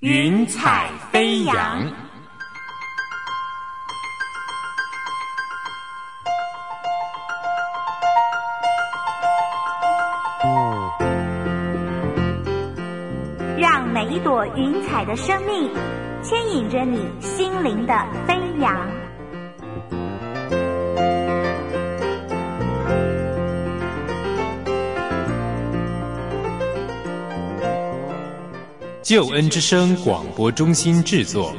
云彩飞扬。 让每一朵云彩的生命牵引着你心灵的飞扬。 救恩之声广播中心制作。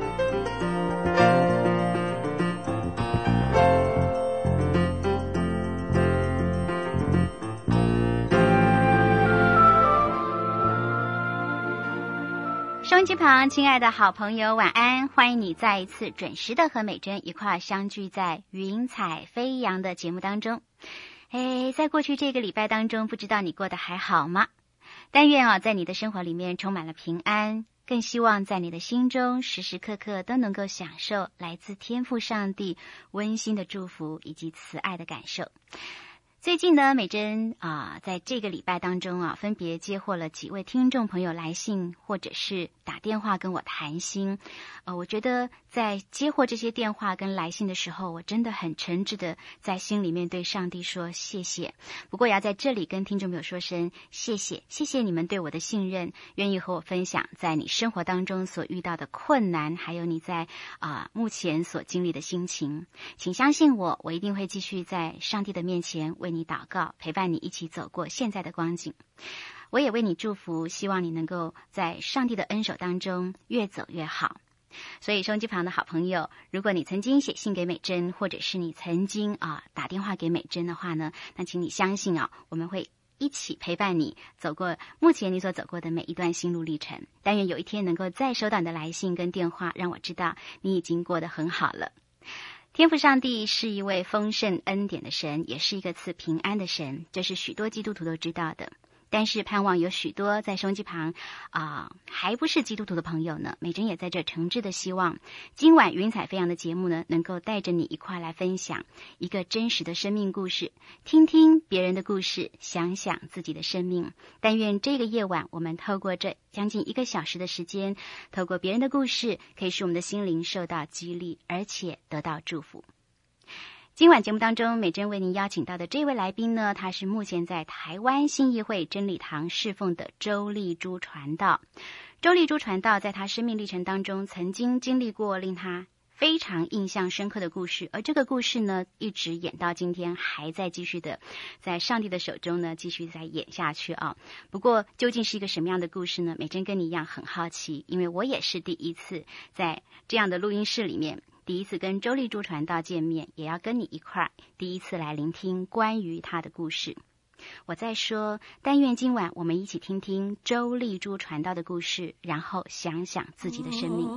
收音机旁，亲爱的好朋友，晚安！欢迎你再一次准时的和美珍一块相聚在云彩飞扬的节目当中。在过去这个礼拜当中，不知道你过得还好吗？但愿在你的生活里面充满了平安，更希望在你的心中时时刻刻都能够享受来自天父上帝温馨的祝福以及慈爱的感受。最近呢，美珍在这个礼拜当中分别接获了几位听众朋友来信或者是打电话跟我谈心。我觉得在接获这些电话跟来信的时候，我真的很诚挚的在心里面对上帝说谢谢。不过也要在这里跟听众朋友说声谢谢，谢谢你们对我的信任，愿意和我分享在你生活当中所遇到的困难，还有你在目前所经历的心情。请相信我，我一定会继续在上帝的面前为你祷告，陪伴你一起走过现在的光景。我也为你祝福，希望你能够在上帝的恩手当中越走越好。所以收音机旁的好朋友，如果你曾经写信给美珍，或者是你曾经打电话给美珍的话呢，那请你相信我们会一起陪伴你走过目前你所走过的每一段心路历程。但愿有一天能够再收到你的来信跟电话，让我知道你已经过得很好了。天父上帝是一位丰盛恩典的神，也是一个赐平安的神，这是许多基督徒都知道的。但是盼望有许多在收音机旁还不是基督徒的朋友呢，美珍也在这诚挚的希望今晚云彩飞扬的节目呢，能够带着你一块来分享一个真实的生命故事，听听别人的故事，想想自己的生命。但愿这个夜晚，我们透过这将近1个小时的时间，透过别人的故事，可以使我们的心灵受到激励，而且得到祝福。今晚节目当中，美珍为您邀请到的这位来宾呢，他是目前在台湾信义会真理堂侍奉的周丽珠传道。周丽珠传道在他生命历程当中曾经经历过令他非常印象深刻的故事，而这个故事呢，一直演到今天还在继续的在上帝的手中呢继续在演下去不过究竟是一个什么样的故事呢？美珍跟你一样很好奇，因为我也是第一次在这样的录音室里面，第一次跟周丽珠传道见面，也要跟你一块第一次来聆听关于他的故事。我在说，但愿今晚我们一起听听周丽珠传道的故事，然后想想自己的生命。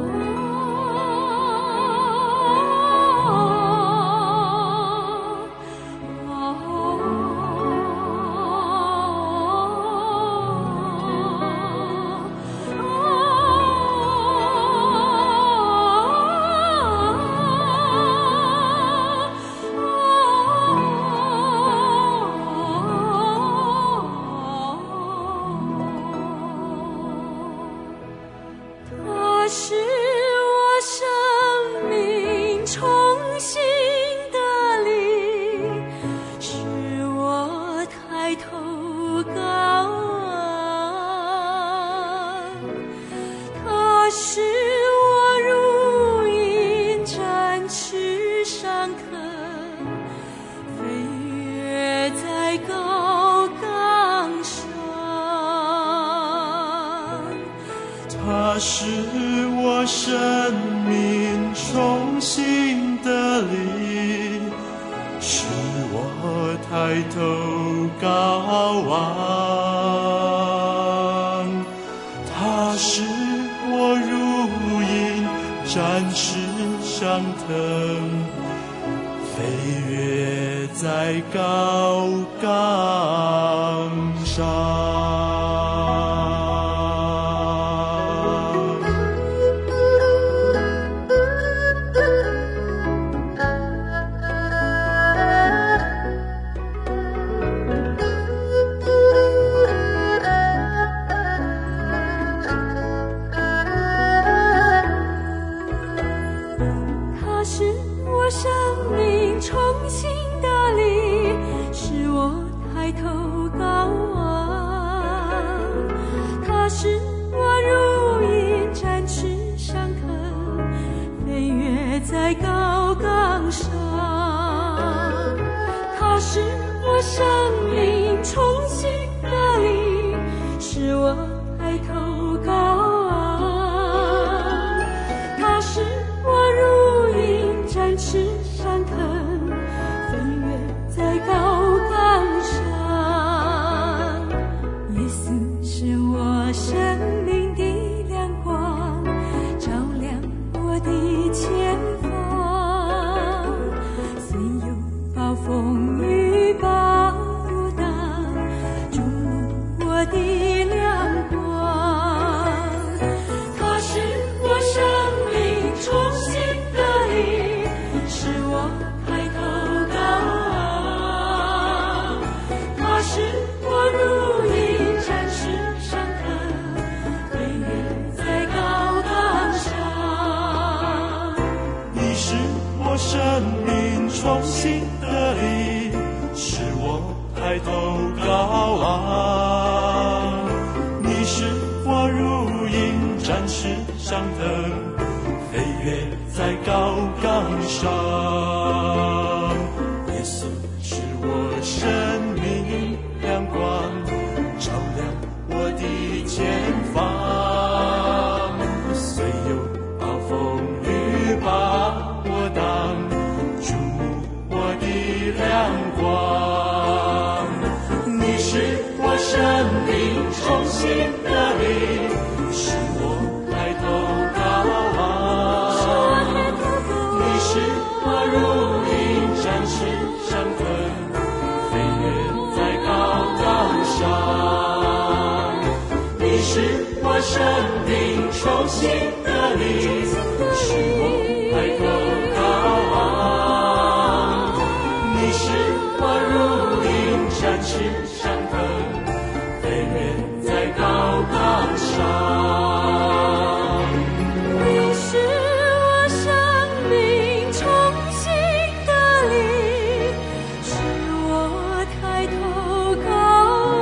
它是我生命重新的力，使我抬头高望。它使我如鹰展翅上腾，飞跃在高岗上。 他使我如鹰展翅上腾，飞跃在高岗上。他使我生命重新得力，使我抬头高昂。他使我如鹰展翅上腾，飞跃在高岗上。耶稣是我生命的亮光，照亮我的前方。虽有暴风雨暴挡，注入我的亮光。他使我生命重新得力，使我抬头高昂。他使我如鹰展翅上腾，飞跃在高岗上。 你使我生命重新得力，使我抬头高昂。你使我如鹰展翅上腾，飞跃在高岗上。耶稣是我生命亮光，照亮我的前方。虽有暴风雨把我挡，注目我的亮光。你使我生命重新得力，使我抬头高昂。你使我如鹰展翅上腾，飞跃在高岗上。你使我生命重新得力，使我抬头高昂。你使我如鹰展翅上腾，飞跃在高岗上。 你使我生命重新得力，使我抬头高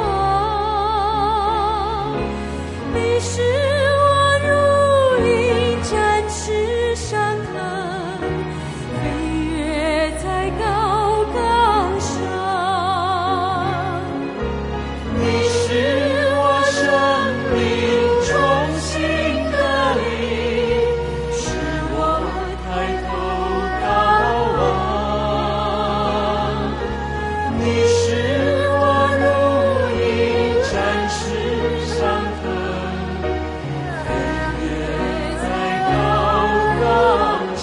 昂。你使我如鹰展翅上腾，飞跃在高岗上。 你使我生命重新得力，使我抬头高昂。你使我如鹰展翅上腾，飞跃在高岗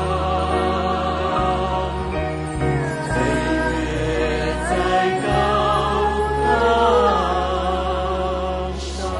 上，飞跃在高岗上。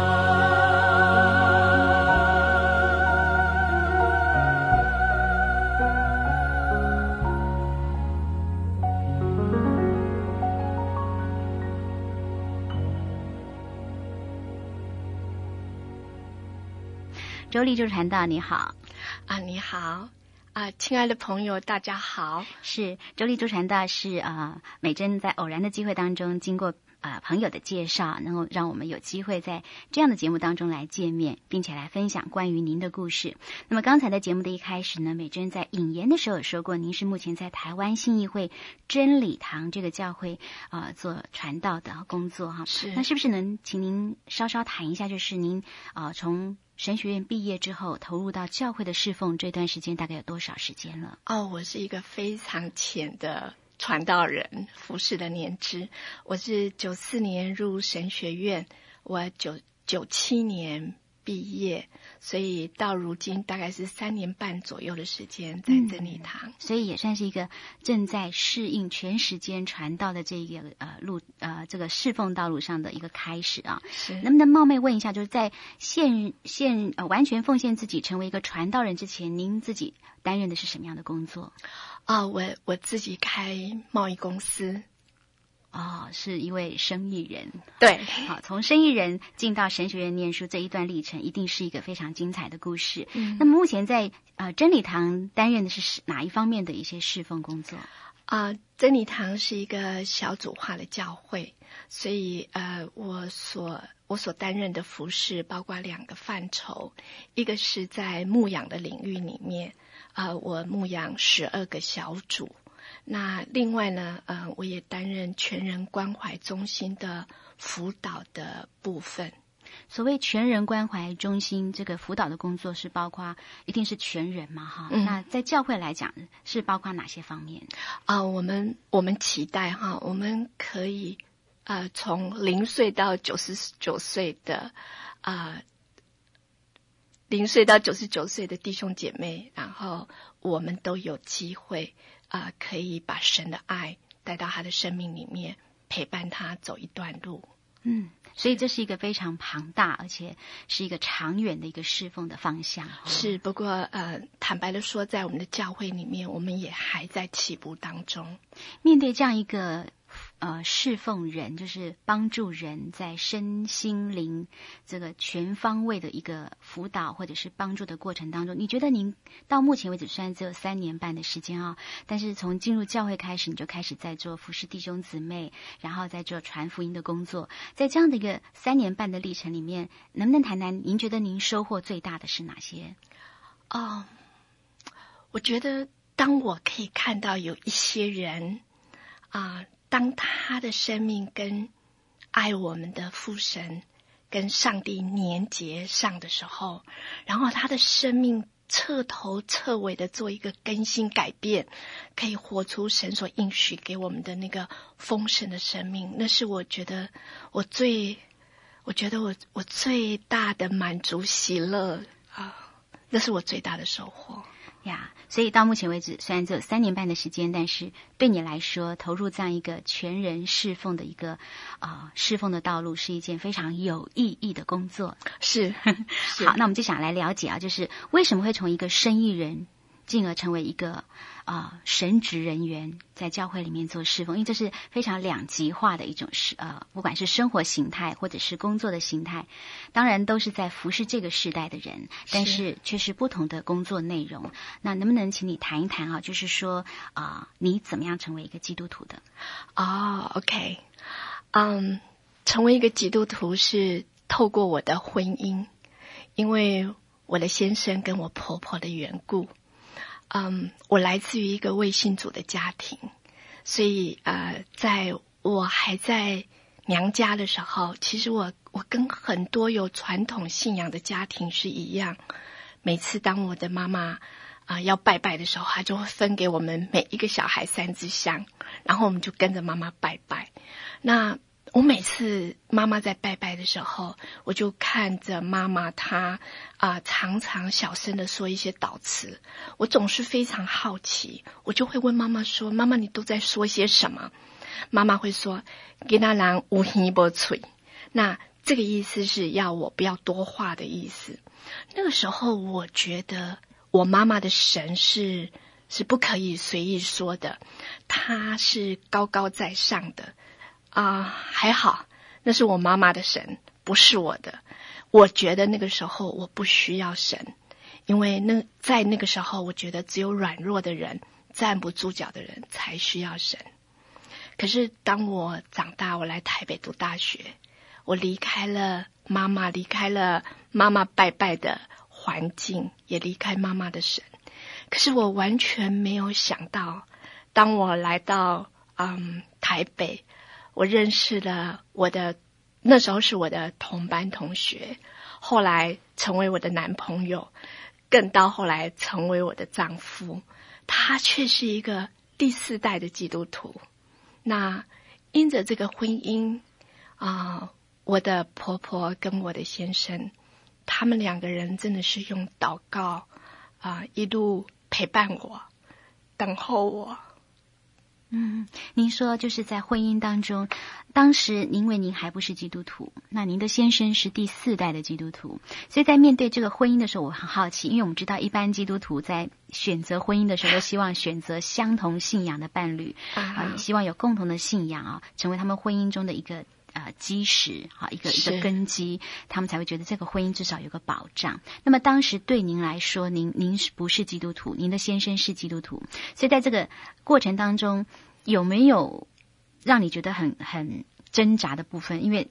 周丽珠传道，你好。 你好亲爱的朋友，大家好。 是周丽珠传道是美珍在偶然的机会当中，经过朋友的介绍，能够让我们有机会在这样的节目当中来见面，并且来分享关于您的故事。那么刚才的节目的一开始呢，美珍在引言的时候有说过，您是目前在台湾信义会真理堂这个教会做传道的工作哈。 是。 那是不是能请您稍稍谈一下，就是您从神学院毕业之后投入到教会的侍奉这段时间大概有多少时间了？ 我是一个非常浅的传道人，服侍的年资。我是94年入神学院，我97年毕业，所以到如今大概是3年半左右的时间在真理堂， 所以也算是一个正在适应全时间传道的这个这个侍奉道路上的一个开始啊。 是。 能不能冒昧问一下，就是在完全奉献自己成为一个传道人之前，您自己担任的是什么样的工作？ 我自己开贸易公司。 是一位生意人。 对。 好，从生意人进到神学院念书这一段历程，一定是一个非常精彩的故事。那么目前在真理堂担任的是哪一方面的一些侍奉工作？ 真理堂是一个小组化的教会，所以我我所担任的服事包括2个范畴，一个是在牧养的领域里面，我牧养12个小组。那另外呢，我也担任全人关怀中心的辅导的部分。 所谓全人关怀中心，这个辅导的工作是包括一定是全人嘛哈？那在教会来讲是包括哪些方面？ 我们期待哈，我们可以从0岁到99岁的0岁到99岁的弟兄姐妹，然后我们都有机会可以把神的爱带到他的生命里面，陪伴他走一段路。 所以这是一个非常庞大而且是一个长远的一个侍奉的方向。 是，不过坦白的说，在我们的教会里面，我们也还在起步当中。 面对这样一个侍奉人，就是帮助人在身心灵这个全方位的一个辅导或者是帮助的过程当中，你觉得您到目前为止虽然只有3年半的时间但是从进入教会开始，你就开始在做服侍弟兄姊妹，然后在做传福音的工作，在这样的一个3年半的历程里面，能不能谈谈您觉得您收获最大的是哪些？ 我觉得当我可以看到有一些人当他的生命跟爱我们的父神跟上帝连结上的时候，然后他的生命彻头彻尾的做一个更新改变，可以活出神所应许给我们的那个丰盛的生命，那是我觉得我最大的满足喜乐那是我最大的收获呀。所以到目前为止虽然只有3年半的时间，但是对你来说投入这样一个全人侍奉的一个侍奉的道路是一件非常有意义的工作。 是好，那我们就想来了解就是为什么会从一个生意人进而成为一个神职人员，在教会里面做侍奉，因为这是非常两极化的一种不管是生活形态或者是工作的形态，当然都是在服侍这个时代的人，但是却是不同的工作内容。那能不能请你谈一谈就是说你怎么样成为一个基督徒的 ？OK， 成为一个基督徒是透过我的婚姻，因为我的先生跟我婆婆的缘故。我来自于一个未信主的家庭，所以在我还在娘家的时候，其实我跟很多有传统信仰的家庭是一样，每次当我的妈妈要拜拜的时候，她就会分给我们每一个小孩3支香，然后我们就跟着妈妈拜拜。那我每次妈妈在拜拜的时候，我就看着妈妈她常常小声的说一些祷词，我总是非常好奇，我就会问妈妈说，妈妈你都在说些什么？妈妈会说给那人有耳无嘴，那这个意思是要我不要多话的意思。那个时候我觉得我妈妈的神是不可以随意说的，她是高高在上的还好那是我妈妈的神，不是我的。我觉得那个时候我不需要神，因为在那个时候我觉得只有软弱的人，站不住脚的人才需要神。可是当我长大，我来台北读大学，我离开了妈妈，离开了妈妈拜拜的环境，也离开妈妈的神。可是我完全没有想到，当我来到台北，我认识了那时候是我的同班同学，后来成为我的男朋友，更到后来成为我的丈夫，他却是一个第4代的基督徒。那因着这个婚姻我的婆婆跟我的先生，他们2个人真的是用祷告一路陪伴我，等候我。 您说就是在婚姻当中，当时因为您还不是基督徒，那您的先生是第4代的基督徒，所以在面对这个婚姻的时候，我很好奇，因为我们知道一般基督徒在选择婚姻的时候都希望选择相同信仰的伴侣也希望有共同的信仰成为他们婚姻中的一个基石一个根基，他们才会觉得这个婚姻至少有个保障。那么当时对您来说，您不是基督徒，您的先生是基督徒，所以在这个过程当中有没有让你觉得很挣扎的部分？因为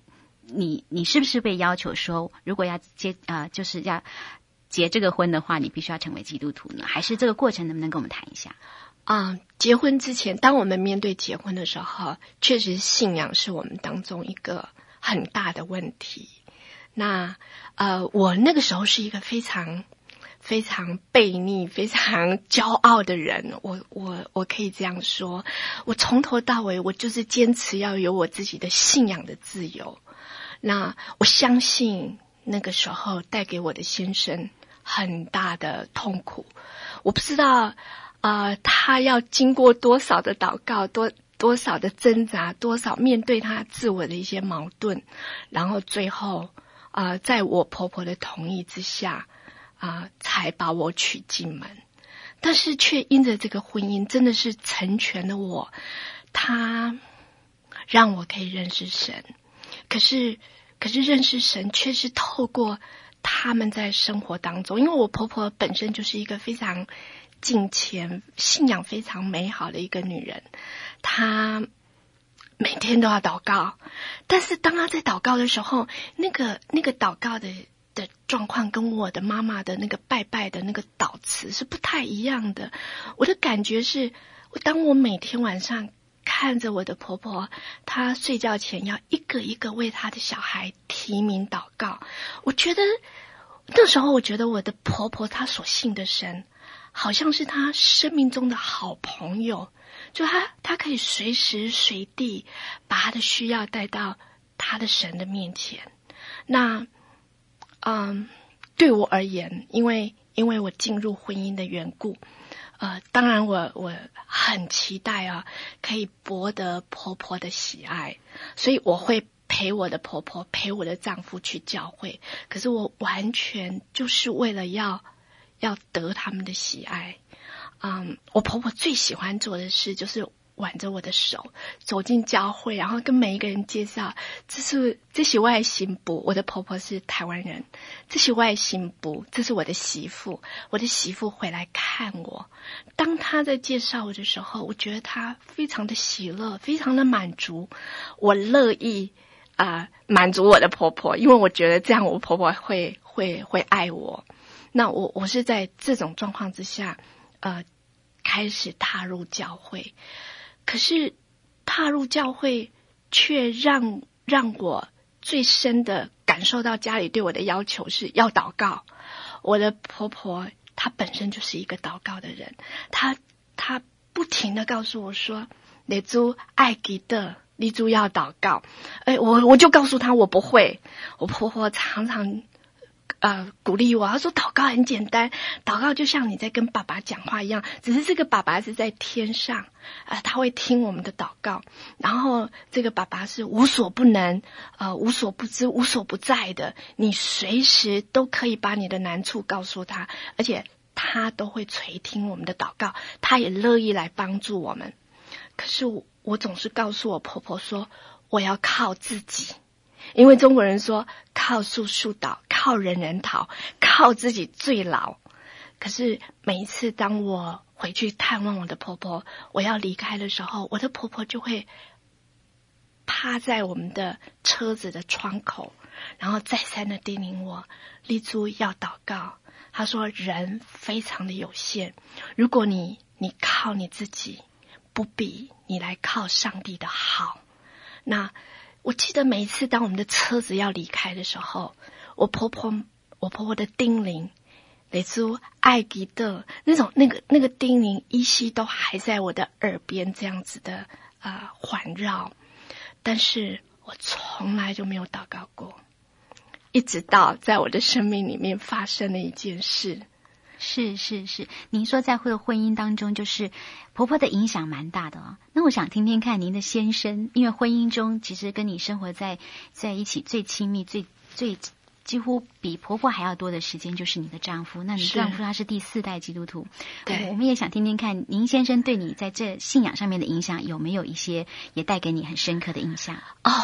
你是不是被要求说，如果要就是要结这个婚的话，你必须要成为基督徒呢？还是这个过程能不能跟我们谈一下？ 结婚之前，当我们面对结婚的时候，确实信仰是我们当中一个很大的问题。那我那个时候是一个非常非常悖逆、非常骄傲的人，我可以这样说，我从头到尾我就是坚持要有我自己的信仰的自由。那我相信那个时候带给我的先生很大的痛苦，我不知道他要经过多少的祷告，多少的挣扎，多少面对他自我的一些矛盾，然后最后在我婆婆的同意之下才把我娶进门。但是却因着这个婚姻真的是成全了我，他让我可以认识神，可是认识神却是透过他们在生活当中，因为我婆婆本身就是一个非常敬虔、信仰非常美好的一个女人，她每天都要祷告，但是当她在祷告的时候，那个祷告的状况跟我的妈妈的那个拜拜的那个祷词是不太一样的。我的感觉是，当我每天晚上看着我的婆婆，她睡觉前要一个一个为她的小孩提名祷告，我觉得那时候我觉得我的婆婆她所信的神好像是她生命中的好朋友，就她可以随时随地把她的需要带到她的神的面前。那对我而言，因为我进入婚姻的缘故，当然我很期待可以博得婆婆的喜爱，所以我会陪我的婆婆，陪我的丈夫去教会，可是我完全就是为了要得他们的喜爱。我婆婆最喜欢做的事就是挽着我的手走进教会，然后跟每一个人介绍，这是我的新妇，我的婆婆是台湾人，这是我的新妇，这是我的媳妇，我的媳妇回来看我。当她在介绍我的时候，我觉得她非常的喜乐，非常的满足，我乐意满足我的婆婆，因为我觉得这样我婆婆会爱我。那我是在这种状况之下开始踏入教会，可是踏入教会却让我最深的感受到家里对我的要求是要祷告。我的婆婆她本身就是一个祷告的人，她不停的告诉我说，你主爱记得，你主要祷告。我就告诉她我不会。我婆婆常常鼓励我，她说祷告很简单，祷告就像你在跟爸爸讲话一样，只是这个爸爸是在天上，他会听我们的祷告，然后这个爸爸是无所不能，无所不知，无所不在的，你随时都可以把你的难处告诉他，而且他都会垂听我们的祷告，他也乐意来帮助我们。可是我总是告诉我婆婆说，我要靠自己，因为中国人说靠树树倒，靠人人逃，靠自己最牢。可是每一次当我回去探望我的婆婆，我要离开的时候，我的婆婆就会趴在我们的车子的窗口，然后再三的叮咛我，立珠要祷告。她说人非常的有限，如果你靠你自己，不比你来靠上帝的好。那我记得每一次当我们的车子要离开的时候，我婆婆的叮咛，立珠爱记得那个叮咛依稀都还在我的耳边这样子的环绕，但是我从来就没有祷告过，一直到在我的生命里面发生了一件事。 是，您说在婚姻当中，就是婆婆的影响蛮大的哦。那我想听听看您的先生，因为婚姻中其实跟你生活在一起最亲密、最几乎比婆婆还要多的时间，就是你的丈夫。那你丈夫他是第4代基督徒，对，我们也想听听看您先生对你在这信仰上面的影响，有没有一些也带给你很深刻的印象？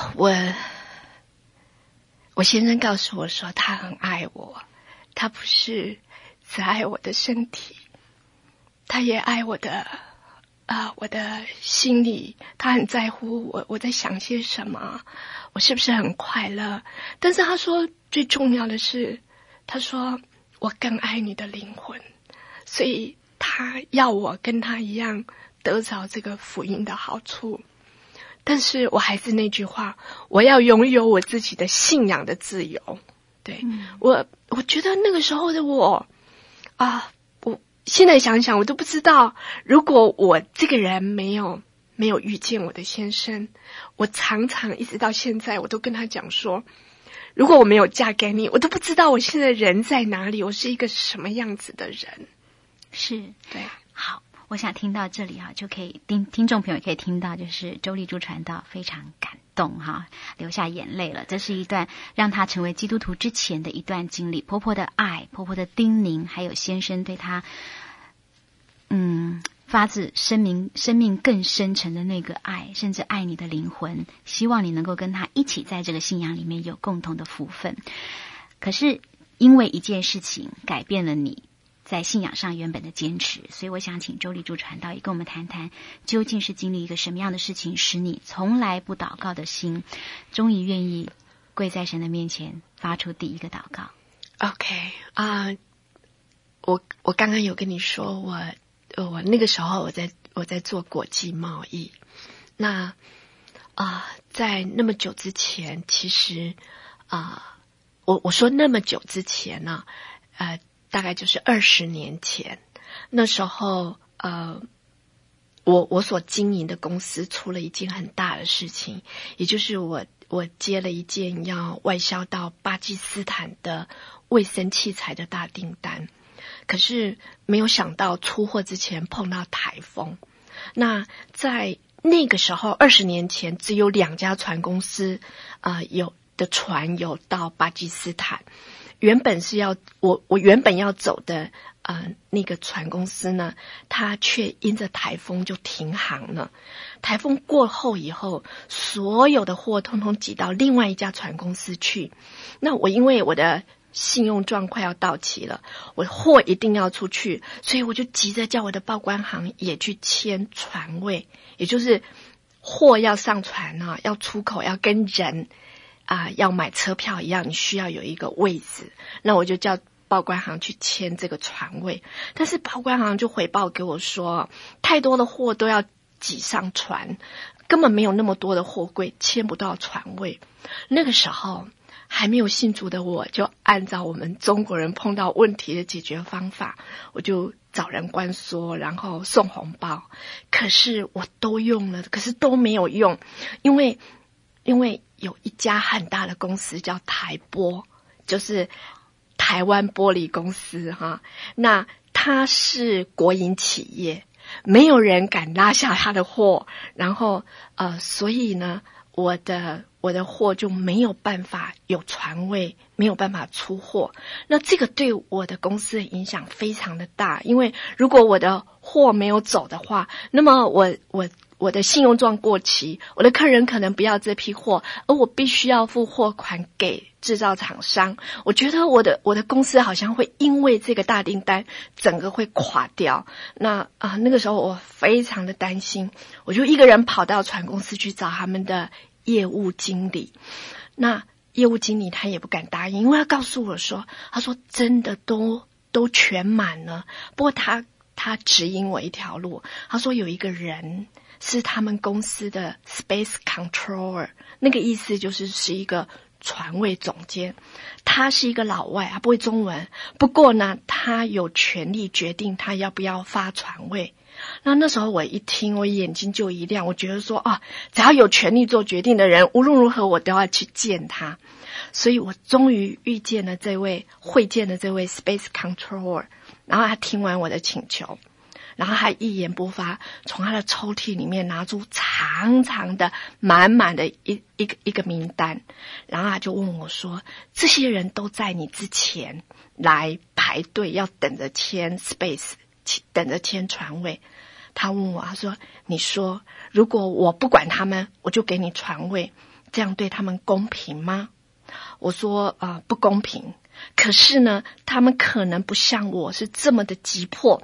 我先生告诉我说，他很爱我，他不是只爱我的身体，他也爱我的我的心里他很在乎我在想些什么，我是不是很快乐。但是他说最重要的是，他说我更爱你的灵魂，所以他要我跟他一样得着这个福音的好处。但是我还是那句话，我要拥有我自己的信仰的自由。对，我觉得那个时候的我现在想想，我都不知道，如果我这个人没有遇见我的先生，我常常一直到现在，我都跟他讲说，如果我没有嫁给你，我都不知道我现在人在哪里，我是一个什么样子的人。 是， 对， 好。我想听到这里啊，就可以听众朋友可以听到，就是周丽珠传道非常感动哈，流下眼泪了。这是一段让她成为基督徒之前的一段经历，婆婆的爱，婆婆的叮咛，还有先生对她发自生命更深沉的那个爱，甚至爱你的灵魂，希望你能够跟她一起在这个信仰里面有共同的福分。可是因为一件事情改变了你在信仰上原本的坚持，所以我想请周丽珠传道也跟我们谈谈，究竟是经历一个什么样的事情，使你从来不祷告的心，终于愿意跪在神的面前发出第一个祷告。 OK 我刚刚有跟你说，我那个时候我在做国际贸易。那在那么久之前，其实我说那么久之前呢，大概就是20年前，那时候我所经营的公司出了一件很大的事情，也就是我接了一件要外销到巴基斯坦的卫生器材的大订单，可是没有想到出货之前碰到台风。那在那个时候20年前，只有2家船公司有的船有到巴基斯坦。原本是我原本要走的那个船公司呢，它却因着台风就停航了。台风过后以后，所有的货通通挤到另外一家船公司去。那我因为我的信用状快要到期了，我货一定要出去，所以我就急着叫我的报关行也去签船位，也就是货要上船要出口，要跟人要买车票一样，你需要有一个位置。那我就叫报关行去签这个船位，但是报关行就回报给我说，太多的货都要挤上船，根本没有那么多的货柜，签不到船位。那个时候还没有信主的我，就按照我们中国人碰到问题的解决方法，我就找人关说，然后送红包。可是我都用了，可是都没有用，因为有一家很大的公司叫台玻，就是台湾玻璃公司哈。那它是国营企业，没有人敢拉下它的货，然后所以呢，我的货就没有办法有船位，没有办法出货。那这个对我的公司的影响非常的大，因为如果我的货没有走的话，那么我的信用状过期，我的客人可能不要这批货，而我必须要付货款给制造厂商。我觉得我的公司好像会因为这个大订单整个会垮掉。那个时候我非常的担心，我就一个人跑到船公司去找他们的业务经理。那业务经理他也不敢答应，因为他告诉我说，他说真的都全满了。不过他指引我一条路，他说有一个人是他们公司的 space controller， 那个意思是一个船位总监。他是一个老外，他不会中文，不过呢他有权利决定他要不要发船位。那时候我一听，我眼睛就一亮，我觉得说只要有权利做决定的人，无论如何我都要去见他。所以我终于会见了这位 space controller， 然后他听完我的请求，然后他一言不发，从他的抽屉里面拿出长长的满满的一个名单，然后他就问我说，这些人都在你之前来排队，要等着签 space， 等着签船位。他问我，他说，你说如果我不管他们，我就给你船位，这样对他们公平吗？我说不公平，可是呢他们可能不像我是这么的急迫，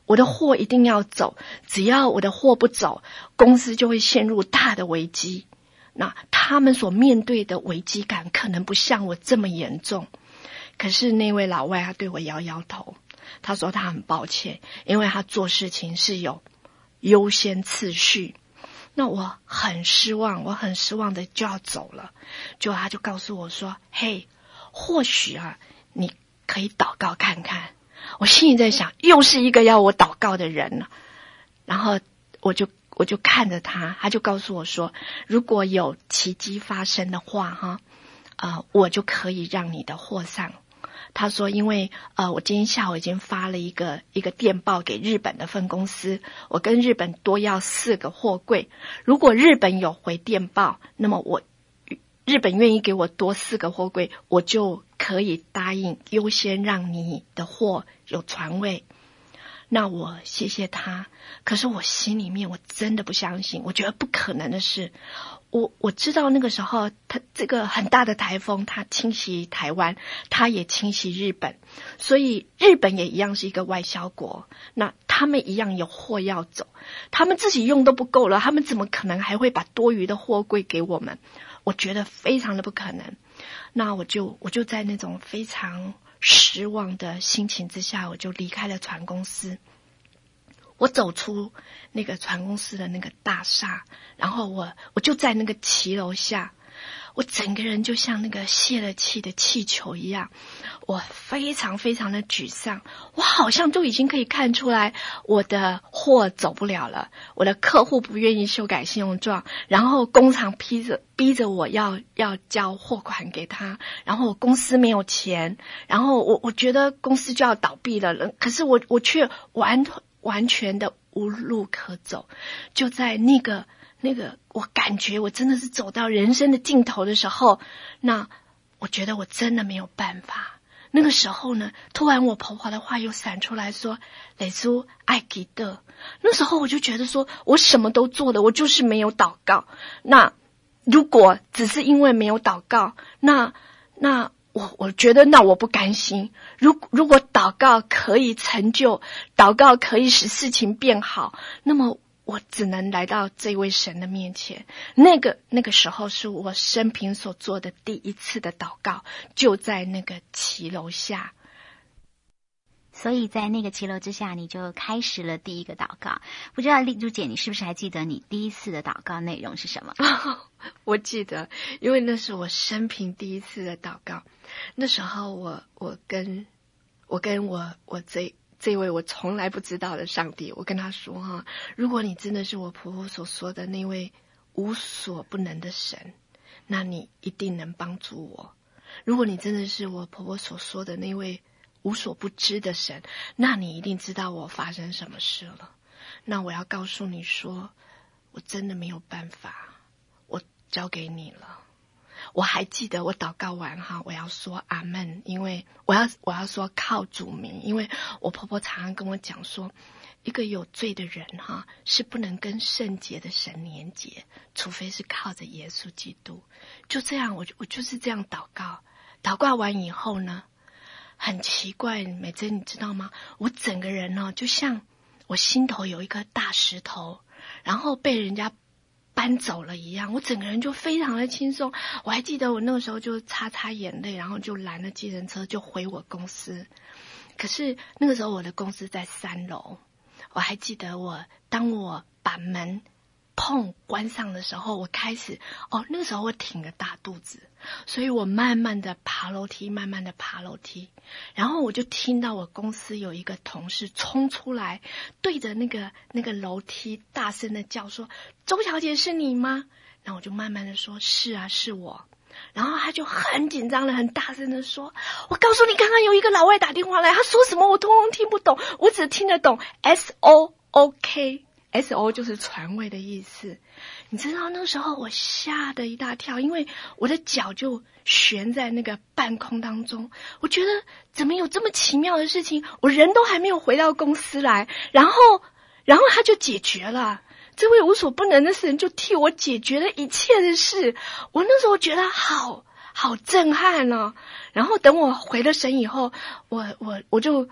我的货一定要走，只要我的货不走，公司就会陷入大的危机。那他们所面对的危机感可能不像我这么严重。可是那位老外他对我摇摇头，他说他很抱歉，因为他做事情是有优先次序。那我很失望的就要走了，就他就告诉我说，嘿，或许你可以祷告看看。我心里在想，又是一个要我祷告的人了。然后我就看着他，他就告诉我说，如果有奇迹发生的话我就可以让你的货上。他说因为我今天下午已经发了一个电报给日本的分公司，我跟日本多要4个货柜，如果日本有回电报，那么日本愿意给我多4个货柜，我就可以答应优先让你的货有船位。那我谢谢他，可是我心里面我真的不相信，我觉得不可能的事。我知道那个时候他这个很大的台风它侵袭台湾，它也侵袭日本，所以日本也一样是一个外销国，那他们一样有货要走，他们自己用都不够了，他们怎么可能还会把多余的货柜给我们？我觉得非常的不可能。那我就在那种非常失望的心情之下，我就离开了船公司。我走出那个船公司的那个大厦，然后我就在那个骑楼下，我整个人就像那个泄了气的气球一样，我非常非常的沮丧。我好像都已经可以看出来我的货走不了了，我的客户不愿意修改信用状，然后工厂逼着我要交货款给他，然后我公司没有钱，然后我觉得公司就要倒闭了，可是我却完全的无路可走。就在那个我感觉我真的是走到人生的尽头的时候，那我觉得我真的没有办法。那个时候呢，突然我婆婆的话又闪出来说，蕾珠爱记得。那时候我就觉得说，我什么都做了，我就是没有祷告。那如果只是因为没有祷告，那我觉得那我不甘心。如果祷告可以成就，祷告可以使事情变好，那么我只能来到这位神的面前。那个时候是我生平所做的第一次的祷告，就在那个骑楼下。 所以在那个骑楼之下，你就开始了第一个祷告。不知道丽珠姐，你是不是还记得你第一次的祷告内容是什么？ 我记得，因为那是我生平第一次的祷告。那时候我跟我这位我从来不知道的上帝，我跟他说如果你真的是我婆婆所说的那位无所不能的神，那你一定能帮助我。如果你真的是我婆婆所说的那位无所不知的神，那你一定知道我发生什么事了。那我要告诉你说，我真的没有办法，我交给你了。我还记得我祷告完我要说阿们，因为我要说靠主名，因为我婆婆常常跟我讲说，一个有罪的人是不能跟圣洁的神连结，除非是靠着耶稣基督。就这样，我就是这样祷告。祷告完以后呢，很奇怪，美珍你知道吗？我整个人就像我心头有一颗大石头，然后被人家搬走了一样，我整个人就非常的轻松。我还记得我那个时候就擦眼泪，然后就拦了计程车就回我公司。可是那个时候我的公司在3楼，我还记得当我把门关上的时候，我开始那个时候我挺着大肚子，所以我慢慢的爬楼梯，然后我就听到我公司有一个同事冲出来，对着那个楼梯大声的叫说，周小姐是你吗？然后我就慢慢的说，是啊，是我。然后他就很紧张的很大声的说，我告诉你，刚刚有一个老外打电话来，他说什么我通通听不懂，我只听得懂 SOOK，SO 就是船位的意思。你知道那个时候我吓得一大跳，因为我的脚就悬在那个半空当中，我觉得怎么有这么奇妙的事情，我人都还没有回到公司来，然后他就解决了，这位无所不能的神就替我解决了一切的事。我那时候觉得好震撼哦。然后等我回了神以后，我就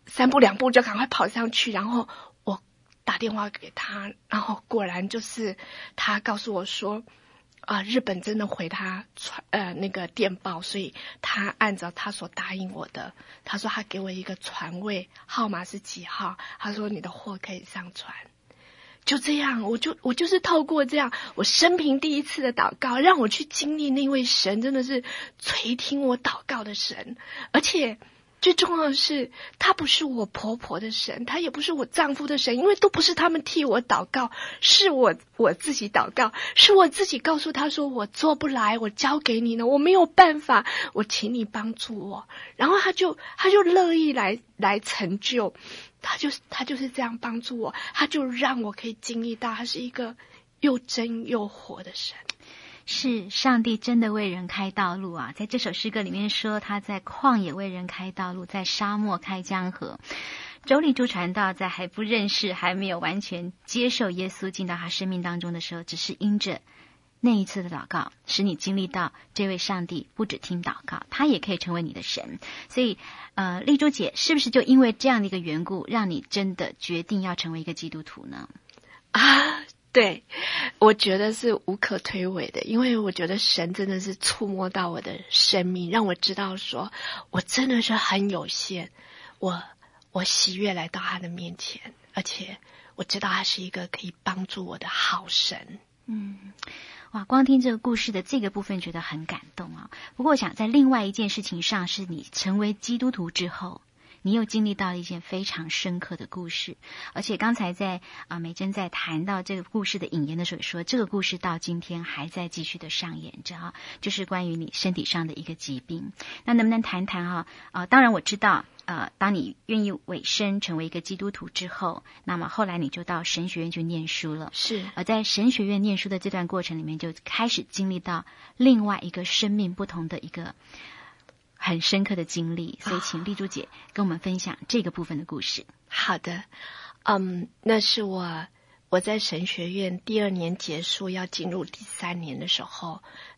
3步2步就赶快跑上去，然后我打电话给他，然后果然就是他告诉我说日本真的回他那个电报，所以他按照他所答应我的，他说他给我一个船位，号码是几号，他说你的货可以上船。就这样，我就是透过这样我生平第一次的祷告，让我去经历那位神真的是垂听我祷告的神，而且最重要的是，他不是我婆婆的神，他也不是我丈夫的神，因为都不是他们替我祷告，是我自己祷告，是我自己告诉他说我做不来，我交给你了，我没有办法，我请你帮助我。然后他就乐意来成就，他就是这样帮助我，他就让我可以经历到他是一个又真又活的神。 是上帝真的为人开道路啊！在这首诗歌里面说，他在旷野为人开道路，在沙漠开江河。周立柱传道在还不认识、还没有完全接受耶稣进到他生命当中的时候，只是因着那一次的祷告，使你经历到这位上帝不只听祷告，他也可以成为你的神。所以立柱姐是不是就因为这样的一个缘故，让你真的决定要成为一个基督徒呢？ 对，我觉得是无可推诿的，因为我觉得神真的是触摸到我的生命，让我知道说我真的是很有限，我喜悦来到他的面前，而且我知道他是一个可以帮助我的好神。 哇，光听这个故事的这个部分觉得很感动啊。不过我想在另外一件事情上，是你成为基督徒之后，你又经历到了一件非常深刻的故事，而且刚才在美珍在谈到这个故事的引言的时候说，这个故事到今天还在继续的上演着啊，就是关于你身体上的一个疾病。那能不能谈谈当然我知道当你愿意委身成为一个基督徒之后，那么后来你就到神学院去念书了。 是， 而在神学院念书的这段过程里面，就开始经历到另外一个生命不同的一个很深刻的经历，所以请立柱姐跟我们分享这个部分的故事。 好的，那是我在神学院第2年结束要进入第3年的时候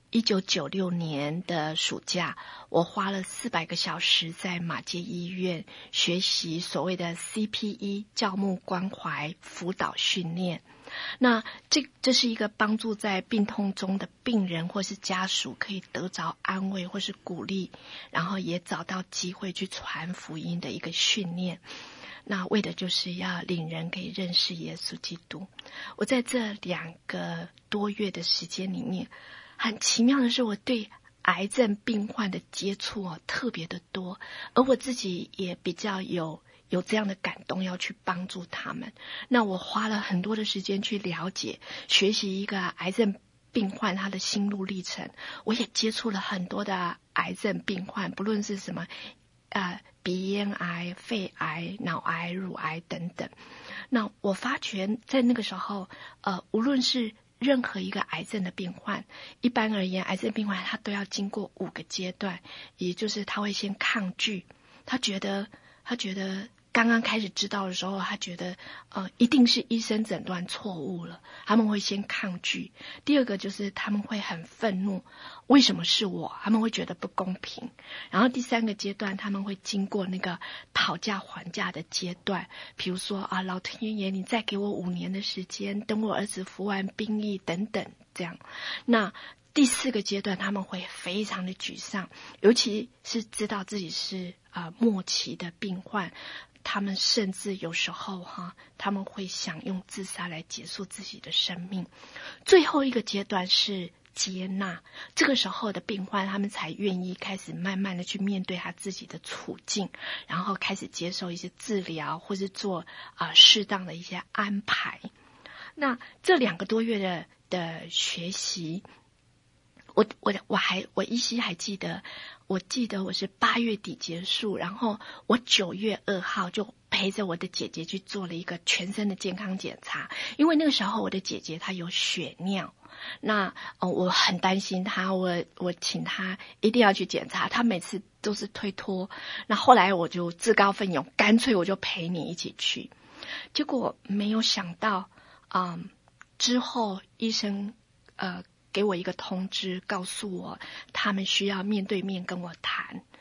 ，1996年的暑假，我花了400个小时在马偕医院学习所谓的 CPE 教牧关怀辅导训练。那这是一个帮助在病痛中的病人或是家属可以得着安慰或是鼓励，然后也找到机会去传福音的一个训练。那为的就是要领人可以认识耶稣基督。我在这2个多月的时间里面，很奇妙的是我对癌症病患的接触特别的多，而我自己也比较有这样的感动要去帮助他们。那我花了很多的时间去了解学习一个癌症病患他的心路历程，我也接触了很多的癌症病患，不论是什么鼻咽癌、肺癌、脑癌、乳癌等等。那我发觉在那个时候无论是任何一个癌症的病患，一般而言癌症病患他都要经过5个阶段，也就是他会先抗拒，他觉得刚刚开始知道的时候，他觉得一定是医生诊断错误了，他们会先抗拒。第2个就是他们会很愤怒，为什么是我？他们会觉得不公平。然后第3个阶段，他们会经过那个讨价还价的阶段，比如说老天爷，你再给我5年的时间，等我儿子服完兵役等等这样。那第4个阶段，他们会非常的沮丧，尤其是知道自己是末期的病患，他们甚至有时候他们会想用自杀来结束自己的生命。最后一个阶段是接纳，这个时候的病患他们才愿意开始慢慢的去面对他自己的处境，然后开始接受一些治疗，或是做适当的一些安排。那这2个多月的学习，我依稀还记得，我是8月底结束，然后我9月2号就陪着我的姐姐去做了一个全身的健康检查，因为那个时候我的姐姐她有血尿，那我很担心她，我请她一定要去检查，她每次都是推脱，那后来我就自告奋勇，干脆我就陪你一起去。结果没有想到之后医生给我一个通知，告诉我他们需要面对面跟我谈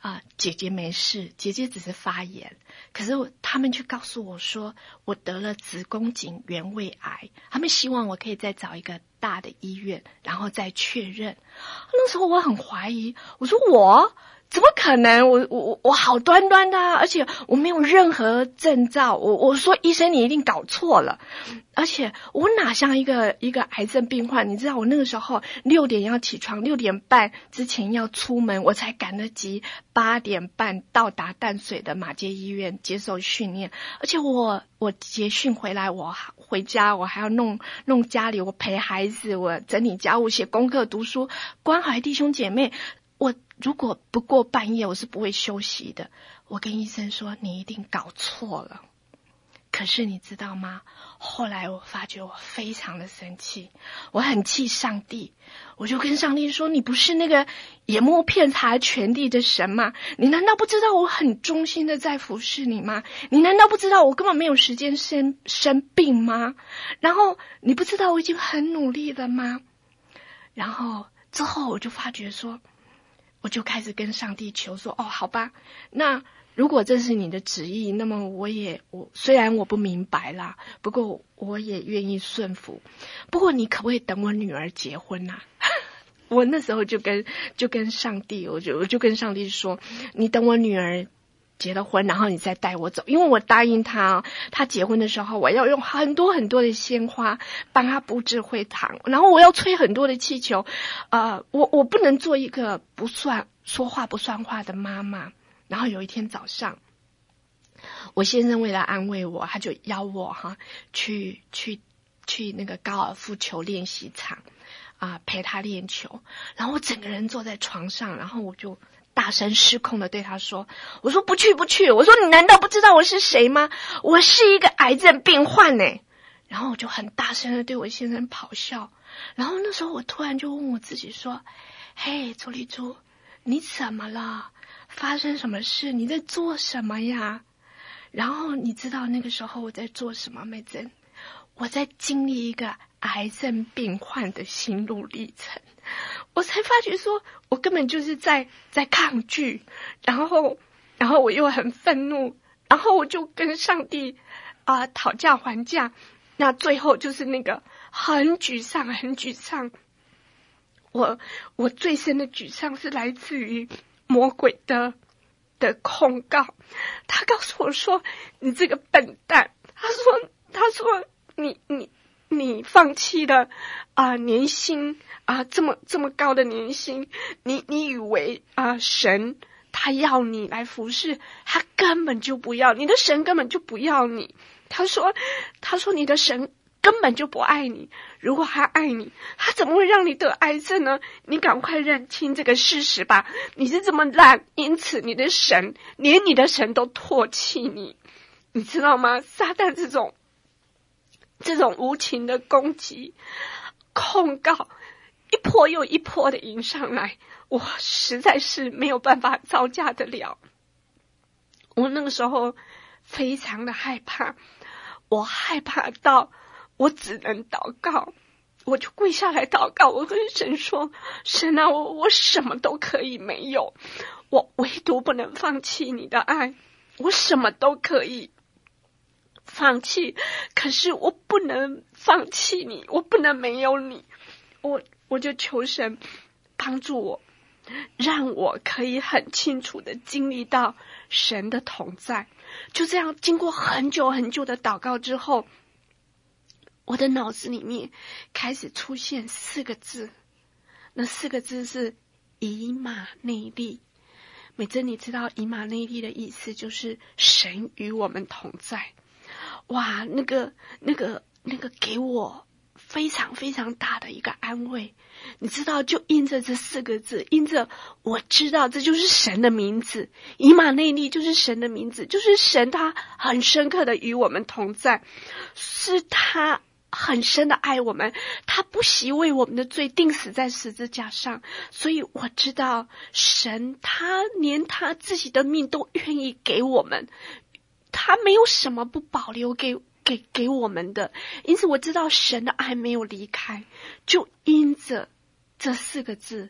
姐姐没事，姐姐只是发炎。可是他们却告诉我说我得了子宫颈原位癌，他们希望我可以再找一个大的医院，然后再确认。那时候我很怀疑，我说我怎么可能？我好端端的而且我没有任何征兆。我说医生，你一定搞错了。而且我哪像一个癌症病患？你知道我那个时候6点要起床，6点半之前要出门，我才赶得及8点半到达淡水的马偕医院接受训练。而且我结训回来，我回家我还要弄家里，我陪孩子，我整理家务，写功课，读书，关怀弟兄姐妹。我如果不过半夜，我是不会休息的。我跟医生说，你一定搞错了。可是你知道吗？后来我发觉我非常的生气，我很气上帝。我就跟上帝说，你不是那个眼目遍察全地的神吗？你难道不知道我很忠心的在服侍你吗？你难道不知道我根本没有时间生病吗？然后你不知道我已经很努力了吗？然后之后我就发觉说，我就开始跟上帝求说，好吧，那如果这是你的旨意，那么我虽然我不明白啦，不过我也愿意顺服。不过你可不可以等我女儿结婚啊？我那时候就跟上帝，我就跟上帝说，你等我女儿结了婚，然后你再带我走。因为我答应她结婚的时候，我要用很多很多的鲜花帮她布置会堂，然后我要吹很多的气球。我不能做一个说话不算话的妈妈。然后有一天早上，我先生为了安慰我，他就邀我去那个高尔夫球练习场陪他练球。然后我整个人坐在床上，然后我就大声失控的对他说，我说不去，我说你难道不知道我是谁吗？我是一个癌症病患耶。然后我就很大声的对我先生咆哮。然后那时候我突然就问我自己说，嘿，周丽珠，你怎么了？发生什么事？你在做什么呀？然后你知道那个时候我在做什么美珍？我在经历一个癌症病患的心路历程。我才发觉说我根本就是在抗拒，然后我又很愤怒，然后我就跟上帝讨价还价。那最后就是那个很沮丧。我最深的沮丧是来自于魔鬼的控告。他告诉我说，你这个笨蛋，他说你放弃了年薪这么高的年薪，你以为神他要你来服侍，他根本就不要你的神，根本就不要你。他说你的神根本就不爱你，如果他爱你，他怎么会让你得癌症呢？你赶快认清这个事实吧，你是这么烂，因此连你的神都唾弃你。你知道吗？撒旦这种无情的攻击控告一波又一波的迎上来，我实在是没有办法招架得了。我那个时候非常的害怕，我害怕到我只能祷告，我就跪下来祷告。我跟神说，神啊，我什么都可以没有，我唯独不能放弃你的爱。我什么都可以放弃，可是我不能放弃你，我不能没有你。我就求神帮助我，让我可以很清楚的经历到神的同在。就这样经过很久很久的祷告之后，我的脑子里面开始出现4个字，那4个字是以马内利。美珍，你知道以马内利的意思就是神与我们同在。哇，那个给我非常非常大的一个安慰。你知道，就因着这4个字，因着我知道这就是神的名字，以马内利就是神的名字，就是神他很深刻的与我们同在，是他很深的爱我们，他不惜为我们的罪钉死在十字架上。所以我知道神他连他自己的命都愿意给我们，他没有什么不保留给我们的。因此我知道神的爱没有离开，就因着这4个字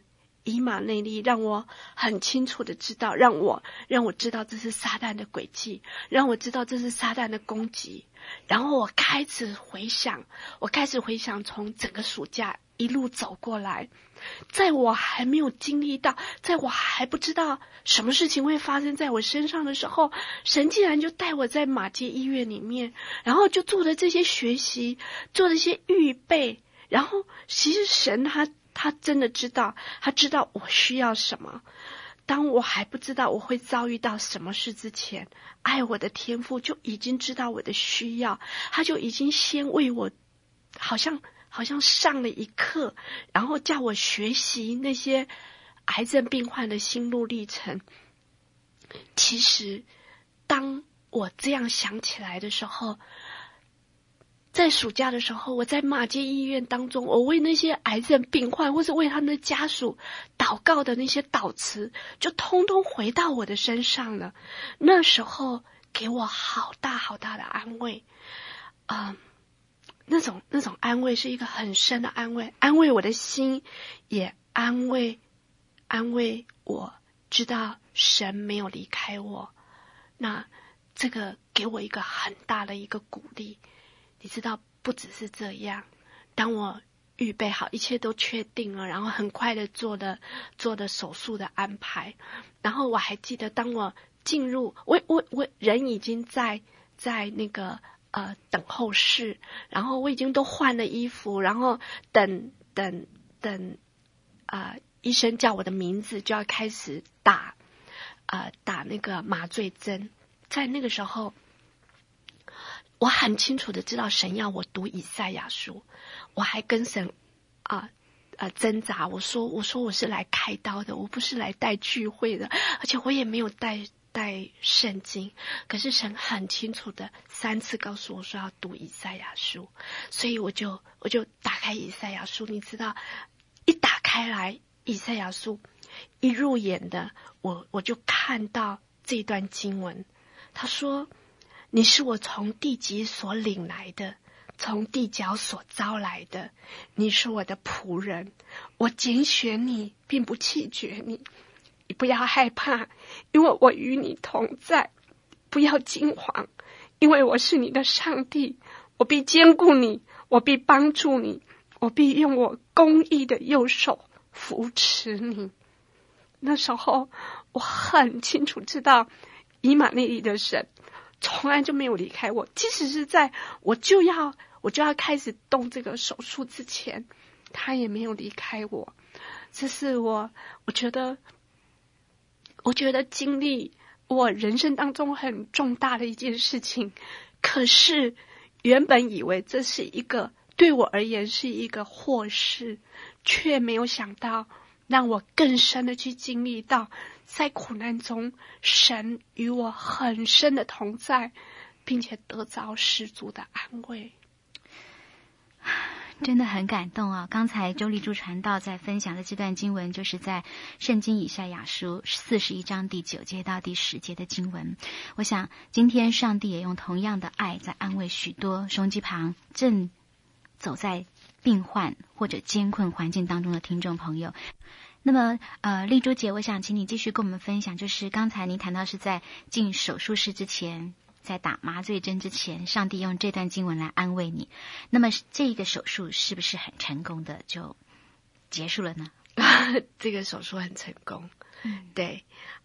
以马内利，让我很清楚的知道，让我知道这是撒旦的诡计，让我知道这是撒旦的攻击。然后我开始回想从整个暑假一路走过来，在我还没有经历到，在我还不知道什么事情会发生在我身上的时候，神竟然就带我在马偕医院里面，然后就做了这些学习，做了一些预备。然后其实神他真的知道，他知道我需要什么。当我还不知道我会遭遇到什么事之前，爱我的天父就已经知道我的需要，他就已经先为我好像上了一课，然后叫我学习那些癌症病患的心路历程。其实当我这样想起来的时候，在暑假的时候，我在马偕医院当中，我为那些癌症病患或是为他们的家属祷告的那些祷词，就通通回到我的身上了。那时候给我好大好大的安慰，那种安慰是一个很深的安慰，安慰我的心，也安慰我知道神没有离开我。那这个给我一个很大的一个鼓励。你知道，不只是这样，当我预备好，一切都确定了，然后很快的做的手术的安排。然后我还记得，当我进入，我人已经在那个等候室，然后我已经都换了衣服，然后等医生叫我的名字，就要开始打那个麻醉针。在那个时候，我很清楚的知道神要我读以赛亚书，我还跟神挣扎，我说我是来开刀的，我不是来带聚会的，而且我也没有带圣经。可是神很清楚的3次告诉我说要读以赛亚书，所以我就打开以赛亚书。你知道，一打开来以赛亚书，一入眼的我就看到这段经文。他说，你是我从地极所领来的，从地角所招来的，你是我的仆人，我拣选你，并不弃绝你。你不要害怕，因为我与你同在，不要惊惶，因为我是你的上帝，我必坚固你，我必帮助你，我必用我公义的右手扶持你。那时候我很清楚知道，以马内利的神从来就没有离开我，即使是在我就要开始动这个手术之前，他也没有离开我。这是我觉得经历我人生当中很重大的一件事情。可是原本以为这是一个对我而言是一个祸事，却没有想到让我更深的去经历到，在苦难中神与我很深的同在，并且得着十足的安慰。 真的很感动啊！刚才周丽珠传道在分享的这段经文，就是在圣经以赛亚书41章第9节到第10节的经文。我想今天上帝也用同样的爱在安慰许多收音机旁正走在病患或者艰困环境当中的听众朋友。那么丽珠姐，我想请你继续跟我们分享，就是刚才您谈到是在进手术室之前，在打麻醉针之前，上帝用这段经文来安慰你。那么这个手术是不是很成功的就结束了呢？ 这个手术很成功，对，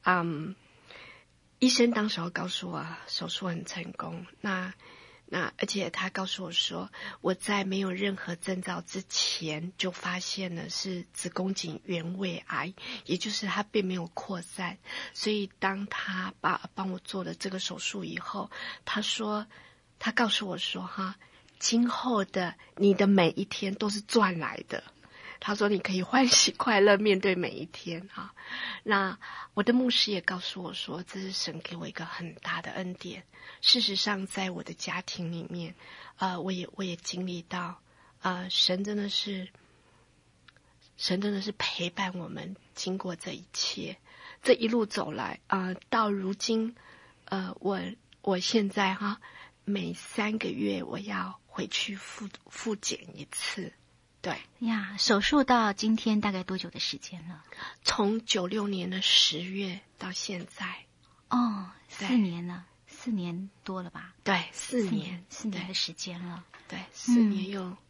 医生当时候告诉我手术很成功，那而且他告诉我说，我在没有任何征兆之前就发现了是子宫颈原位癌，也就是它并没有扩散。所以当他帮我做了这个手术以后，他告诉我说今后的你的每一天都是赚来的。他说你可以欢喜快乐面对每一天啊。那我的牧师也告诉我说，这是神给我一个很大的恩典。事实上在我的家庭里面我也经历到神真的是陪伴我们经过这一切，这一路走来到如今我现在每3个月我要回去复检一次。 对呀，手术到今天大概多久的时间了？ 从96年的10月到现在。 哦，4年了，4年多了吧？ 对，4年的时间了。 对，4年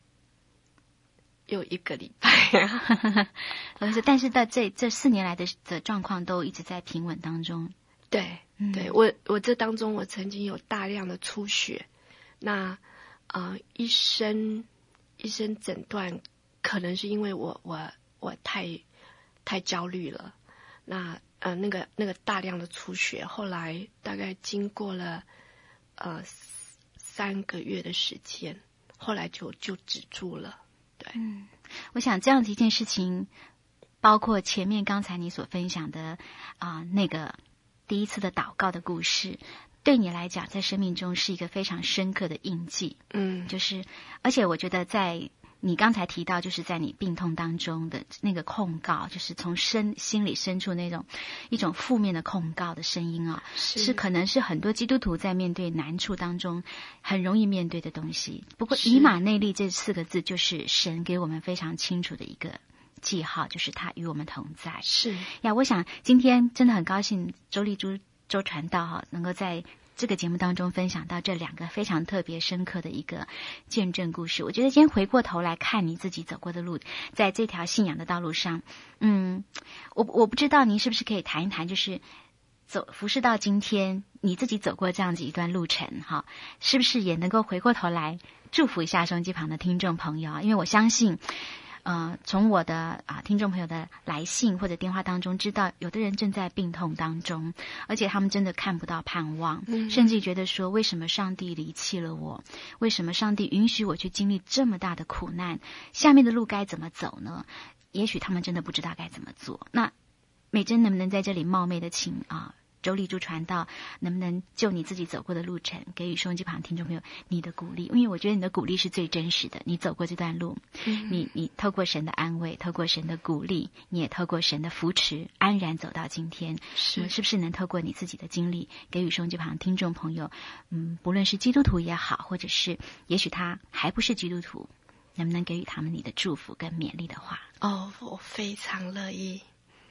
又1个礼拜啊。 但是在这4年来的状况都一直在平稳当中。 对，对，我这当中我曾经有大量的出血，那医生诊断可能是因为我太焦虑了，那那个大量的出血，后来大概经过了3个月的时间，后来就止住了。对， 我想这样子一件事情，包括前面刚才你所分享的那个第一次的祷告的故事，对你来讲在生命中是一个非常深刻的印记。就是而且我觉得在你刚才提到，就是在你病痛当中的那个控告，就是从心里深处一种负面的控告的声音啊，是可能是很多基督徒在面对难处当中很容易面对的东西。不过以马内利这4个字，就是神给我们非常清楚的一个记号，就是他与我们同在。 是呀，我想今天真的很高兴周丽珠周传道能够在这个节目当中分享到这2个非常特别深刻的一个见证故事。我觉得今天回过头来看你自己走过的路，在这条信仰的道路上，我不知道您是不是可以谈一谈，就是服侍到今天你自己走过这样子一段路程哈，是不是也能够回过头来祝福一下收音机旁的听众朋友？因为我相信从我的听众朋友的来信或者电话当中知道，有的人正在病痛当中，而且他们真的看不到盼望，甚至觉得说，为什么上帝离弃了我？为什么上帝允许我去经历这么大的苦难？下面的路该怎么走呢？也许他们真的不知道该怎么做。那美珍能不能在这里冒昧的请周丽珠传道，能不能就你自己走过的路程，给予收音机旁听众朋友你的鼓励？因为我觉得你的鼓励是最真实的。你走过这段路，你透过神的安慰，透过神的鼓励，你也透过神的扶持，安然走到今天。是不是能透过你自己的经历，给予收音机旁听众朋友，不论是基督徒也好，或者是也许他还不是基督徒，能不能给予他们你的祝福跟勉励的话？ 我非常乐意。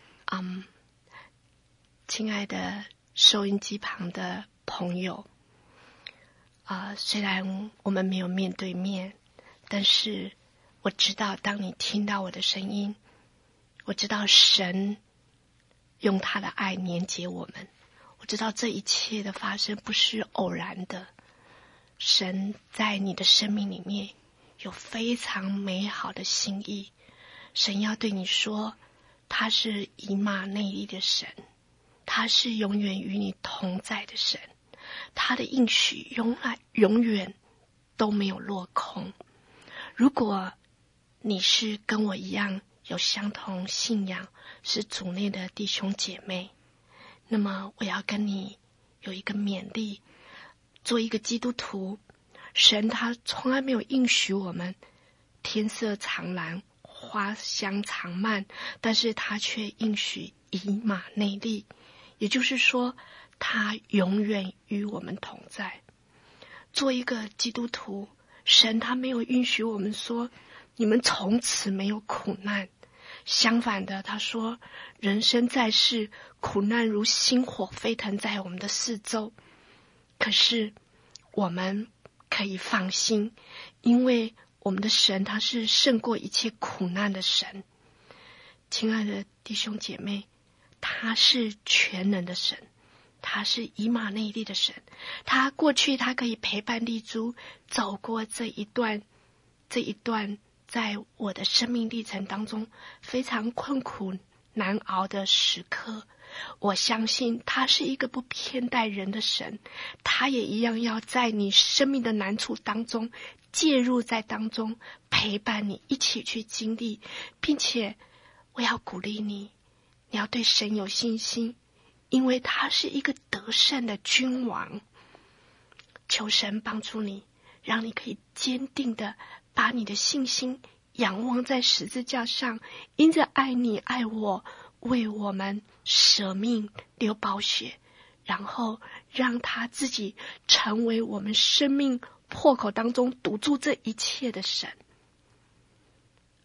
亲爱的收音机旁的朋友，虽然我们没有面对面，但是我知道当你听到我的声音，我知道神用他的爱连结我们，我知道这一切的发生不是偶然的，神在你的生命里面有非常美好的心意，神要对你说，他是以马内利的神，他是永远与你同在的神，他的应许永远都没有落空。如果你是跟我一样有相同信仰，是主内的弟兄姐妹，那么我要跟你有一个勉励，做一个基督徒，神他从来没有应许我们天色常蓝花香常漫，但是他却应许以马内利，也就是说他永远与我们同在。做一个基督徒，神他没有允许我们说你们从此没有苦难，相反的，他说人生在世，苦难如星火飞腾在我们的四周，可是我们可以放心，因为我们的神他是胜过一切苦难的神。亲爱的弟兄姐妹，他是全能的神，他是以马内利的神，他过去他可以陪伴丽珠走过这一段在我的生命历程当中非常困苦难熬的时刻。我相信他是一个不偏待人的神，他也一样要在你生命的难处当中介入在当中，陪伴你一起去经历，并且我要鼓励你，你要对神有信心，因为他是一个得胜的君王。求神帮助你，让你可以坚定的把你的信心仰望在十字架上，因着爱你爱我，为我们舍命流宝血，然后让他自己成为我们生命破口当中堵住这一切的神。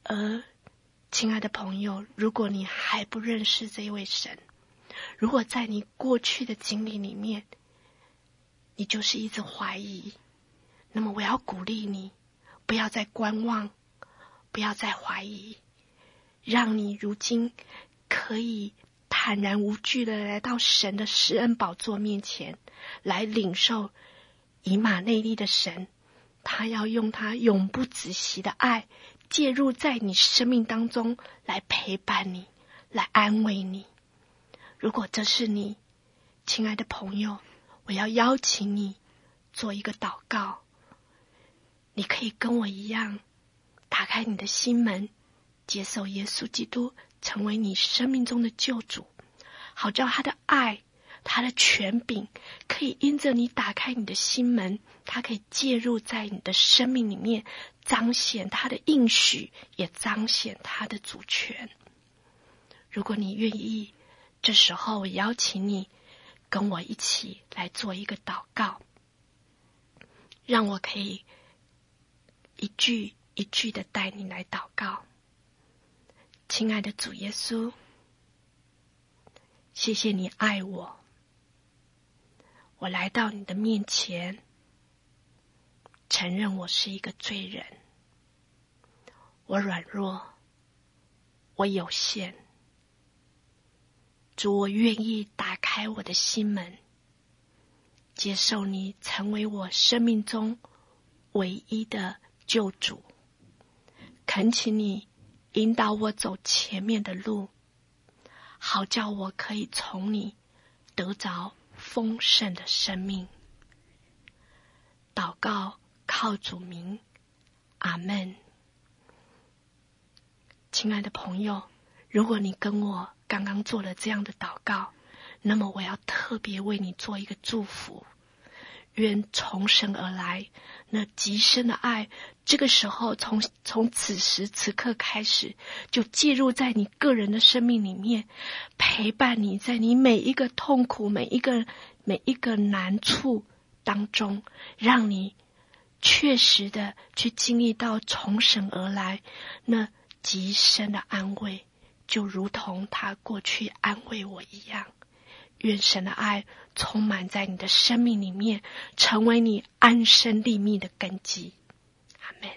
亲爱的朋友，如果你还不认识这位神，如果在你过去的经历里面，你就是一直怀疑，那么我要鼓励你，不要再观望，不要再怀疑，让你如今可以坦然无惧的来到神的施恩宝座面前，来领受以马内利的神，他要用他永不止息的爱介入在你生命当中，来陪伴你，来安慰你。如果这是你，亲爱的朋友，我要邀请你做一个祷告。你可以跟我一样，打开你的心门，接受耶稣基督成为你生命中的救主，好叫他的爱，他的权柄可以因着你打开你的心门，他可以介入在你的生命里面，彰显他的应许，也彰显他的主权。如果你愿意，这时候我邀请你跟我一起来做一个祷告，让我可以一句一句的带你来祷告。亲爱的主耶稣，谢谢你爱我，我来到你的面前，承认我是一个罪人，我软弱，我有限。主，我愿意打开我的心门，接受你成为我生命中唯一的救主。恳请你引导我走前面的路，好叫我可以从你得着丰盛的生命。祷告靠主名，阿们。亲爱的朋友，如果你跟我刚刚做了这样的祷告，那么我要特别为你做一个祝福。愿从神而来那极深的爱，这个时候从此时此刻开始，就介入在你个人的生命里面，陪伴你在你每一个痛苦，每一个难处当中，让你确实的去经历到从神而来那极深的安慰，就如同他过去安慰我一样。愿神的爱充满在你的生命里面，成为你安身立命的根基。阿们。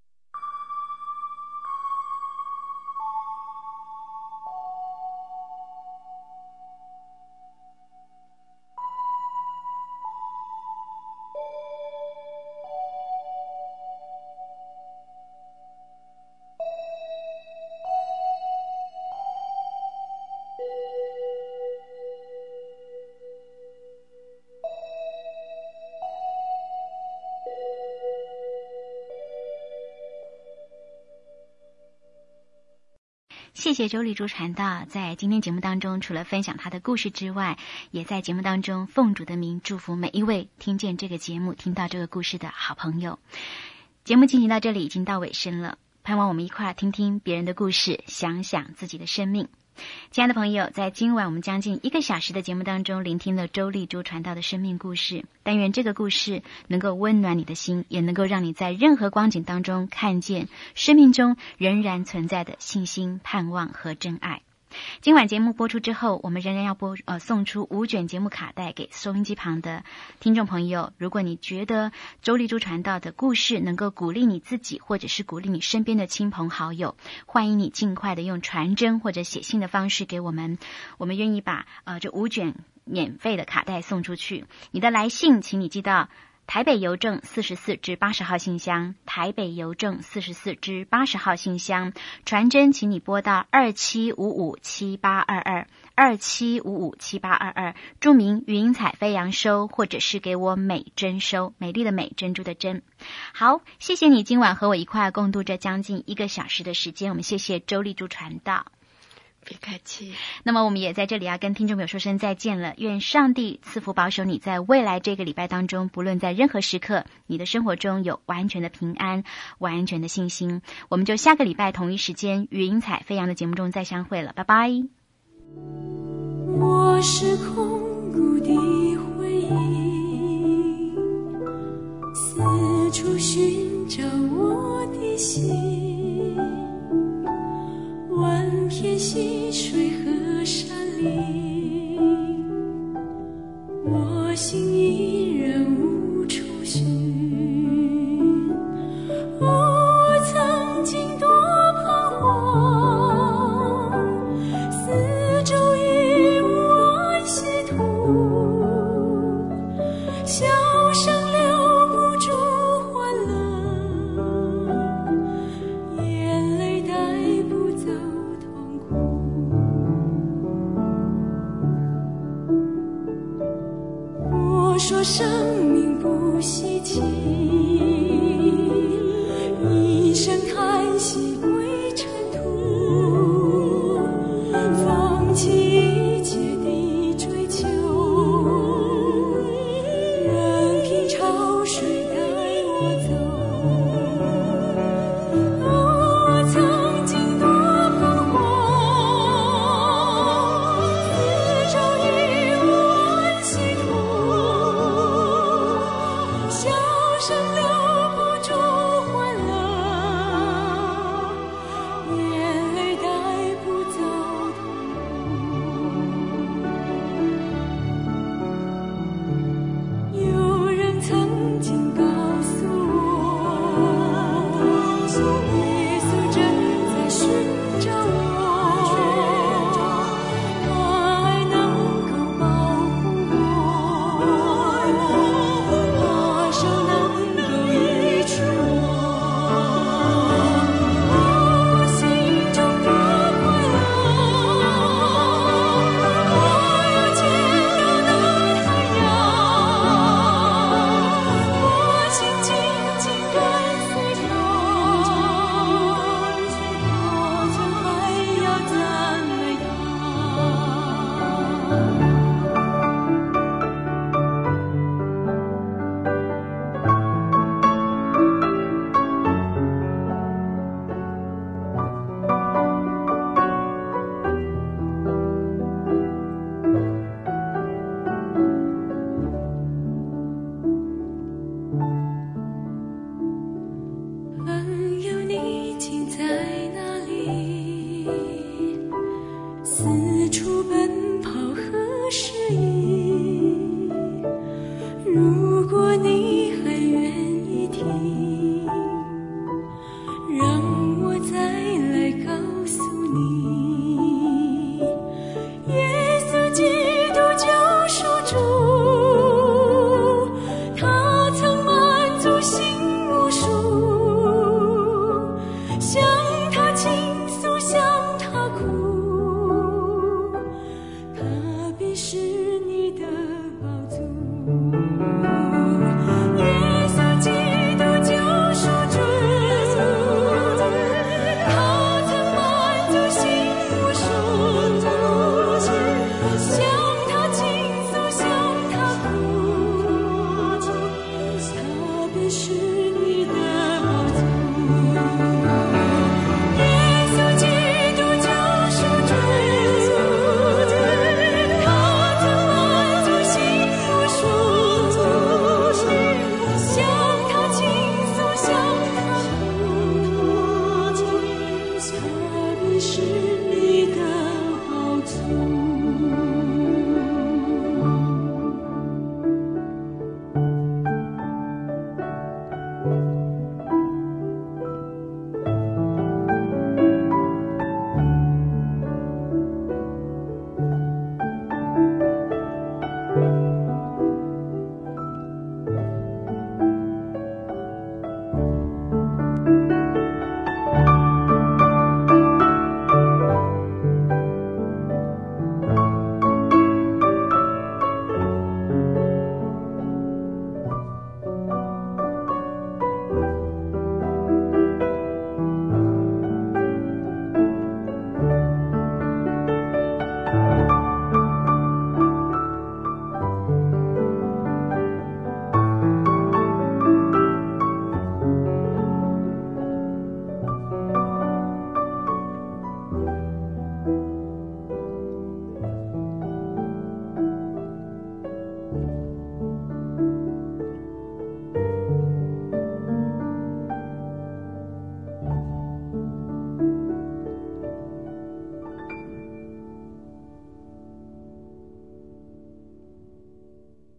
谢谢周丽珠传道在今天节目当中，除了分享他的故事之外，也在节目当中奉主的名祝福每一位听见这个节目、听到这个故事的好朋友。节目进行到这里已经到尾声了，盼望我们一块听听别人的故事，想想自己的生命。亲爱的朋友，在今晚我们将近1个小时的节目当中，聆听了周丽珠传道的生命故事。但愿这个故事能够温暖你的心，也能够让你在任何光景当中看见生命中仍然存在的信心、盼望和真爱。今晚节目播出之后，我们仍然要送出5卷节目卡带给收音机旁的听众朋友。如果你觉得周丽珠传道的故事能够鼓励你自己，或者是鼓励你身边的亲朋好友，欢迎你尽快的用传真或者写信的方式给我们，我们愿意把这5卷免费的卡带送出去。你的来信请你寄到台北邮政44至80号信箱，台北邮政44至80号信箱。传真请你拨到27557822 27557822，注明云彩飞扬收，或者是给我美珍收，美丽的美，珍珠的珍。好，谢谢你今晚和我一块共度这将近1个小时的时间，我们谢谢周丽珠传道。 别客气。 那么我们也在这里要跟听众朋友说声再见了，愿上帝赐福保守你在未来这个礼拜当中，不论在任何时刻，你的生活中有完全的平安，完全的信心。我们就下个礼拜同一时间云彩飞扬的节目中再相会了，拜拜。 我是空谷的回忆，四处寻找我的心， 笑声留不住欢乐，眼泪带不走痛苦。我说生命不稀奇，一声叹息归尘土，放弃一切的追求，任凭潮水带我走。哦，曾经多彷徨，四周已无安息土，笑声留不住欢乐，眼泪带不走痛苦。有人曾经告诉我，耶稣正在寻找我，他爱能够保护我，他手能够医治我。我心中多快乐，我有见到那太阳，我心紧紧跟随他，我从还要赞美他。朋友，你竟在哪里？四处奔跑何时已？如果你还愿意听，